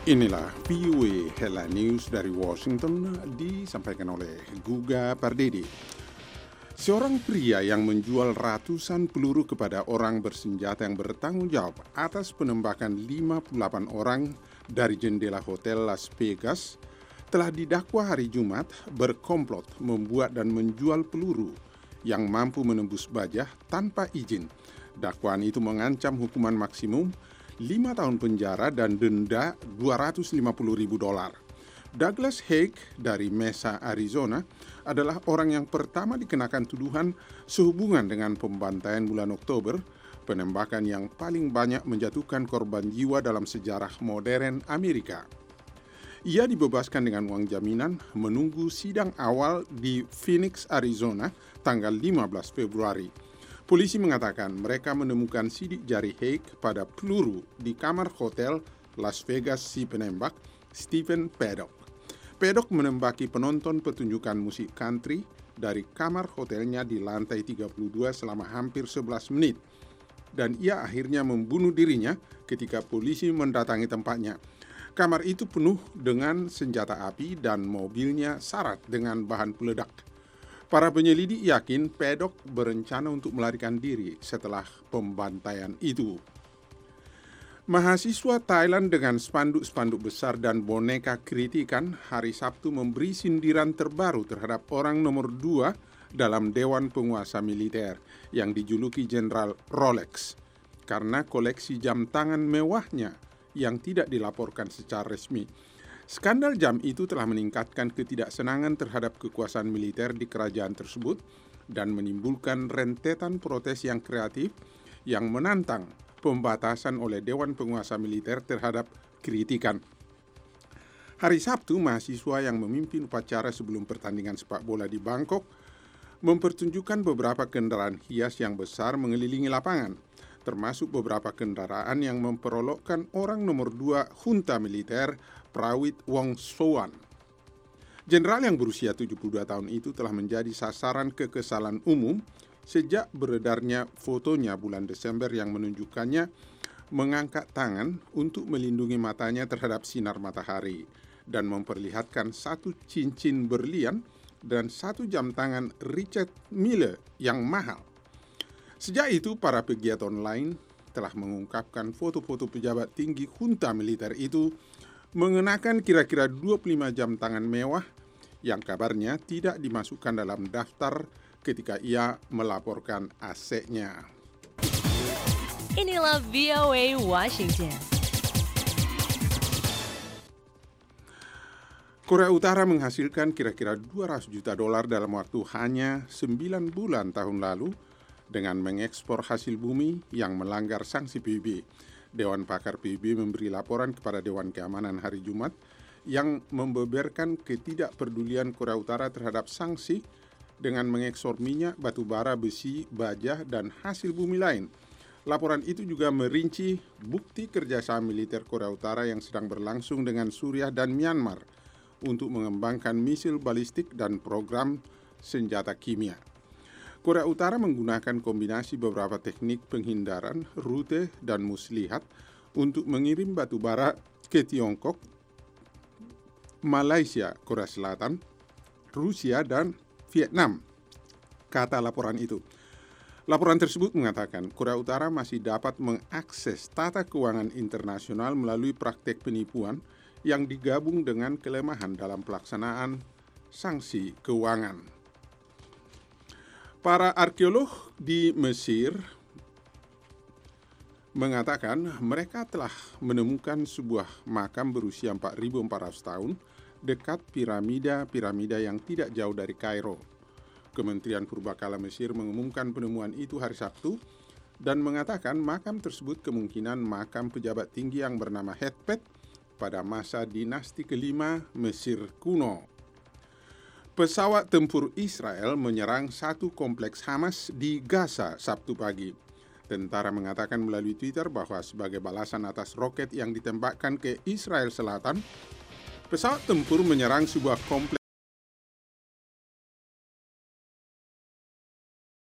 Inilah VOA Headline News dari Washington disampaikan oleh Guga Pardede. Seorang pria yang menjual ratusan peluru kepada orang bersenjata yang bertanggung jawab atas penembakan 58 orang dari jendela hotel Las Vegas telah didakwa hari Jumat berkomplot membuat dan menjual peluru yang mampu menembus baja tanpa izin. Dakwaan itu mengancam hukuman maksimum 5 tahun penjara dan denda $250.000. Douglas Haig dari Mesa, Arizona adalah orang yang pertama dikenakan tuduhan sehubungan dengan pembantaian bulan Oktober, penembakan yang paling banyak menjatuhkan korban jiwa dalam sejarah modern Amerika. Ia dibebaskan dengan uang jaminan menunggu sidang awal di Phoenix, Arizona, tanggal 15 Februari. Polisi mengatakan mereka menemukan sidik jari Haig pada peluru di kamar hotel Las Vegas si penembak, Stephen Paddock. Paddock menembaki penonton pertunjukan musik country dari kamar hotelnya di lantai 32 selama hampir 11 menit. Dan ia akhirnya membunuh dirinya ketika polisi mendatangi tempatnya. Kamar itu penuh dengan senjata api dan mobilnya syarat dengan bahan peledak. Para penyelidik yakin Paddock berencana untuk melarikan diri setelah pembantaian itu. Mahasiswa Thailand dengan spanduk-spanduk besar dan boneka kritikan hari Sabtu memberi sindiran terbaru terhadap orang nomor 2 dalam Dewan Penguasa Militer yang dijuluki Jenderal Rolex karena koleksi jam tangan mewahnya yang tidak dilaporkan secara resmi. Skandal jam itu telah meningkatkan ketidaksenangan terhadap kekuasaan militer di kerajaan tersebut dan menimbulkan rentetan protes yang kreatif yang menantang pembatasan oleh Dewan Penguasa Militer terhadap kritikan. Hari Sabtu, mahasiswa yang memimpin upacara sebelum pertandingan sepak bola di Bangkok mempertunjukkan beberapa kendaraan hias yang besar mengelilingi lapangan, termasuk beberapa kendaraan yang memperolokkan orang nomor 2 junta militer Prawit Wongsuwan. Jenderal yang berusia 72 tahun itu telah menjadi sasaran kekesalan umum sejak beredarnya fotonya bulan Desember yang menunjukkannya mengangkat tangan untuk melindungi matanya terhadap sinar matahari dan memperlihatkan satu cincin berlian dan satu jam tangan Richard Mille yang mahal. Sejak itu, para pegiat online telah mengungkapkan foto-foto pejabat tinggi junta militer itu mengenakan kira-kira 25 jam tangan mewah yang kabarnya tidak dimasukkan dalam daftar ketika ia melaporkan asetnya. Inilah VOA Washington. Korea Utara menghasilkan kira-kira $200 juta dalam waktu hanya 9 bulan tahun lalu dengan mengekspor hasil bumi yang melanggar sanksi PBB. Dewan Pakar PBB memberi laporan kepada Dewan Keamanan hari Jumat yang membeberkan ketidakpedulian Korea Utara terhadap sanksi dengan mengekspor minyak, batu bara, besi, baja, dan hasil bumi lain. Laporan itu juga merinci bukti kerjasama militer Korea Utara yang sedang berlangsung dengan Suriah dan Myanmar untuk mengembangkan misil balistik dan program senjata kimia. Korea Utara menggunakan kombinasi beberapa teknik penghindaran, rute, dan muslihat untuk mengirim batu bara ke Tiongkok, Malaysia, Korea Selatan, Rusia, dan Vietnam, kata laporan itu. Laporan tersebut mengatakan Korea Utara masih dapat mengakses tata keuangan internasional melalui praktek penipuan yang digabung dengan kelemahan dalam pelaksanaan sanksi keuangan. Para arkeolog di Mesir mengatakan mereka telah menemukan sebuah makam berusia 4.400 tahun dekat piramida yang tidak jauh dari Kairo. Kementerian Purbakala Mesir mengumumkan penemuan itu hari Sabtu dan mengatakan makam tersebut kemungkinan makam pejabat tinggi yang bernama Hetpet pada masa dinasti kelima Mesir kuno. Pesawat tempur Israel menyerang satu kompleks Hamas di Gaza Sabtu pagi. Tentara mengatakan melalui Twitter bahwa sebagai balasan atas roket yang ditembakkan ke Israel Selatan, pesawat tempur menyerang sebuah kompleks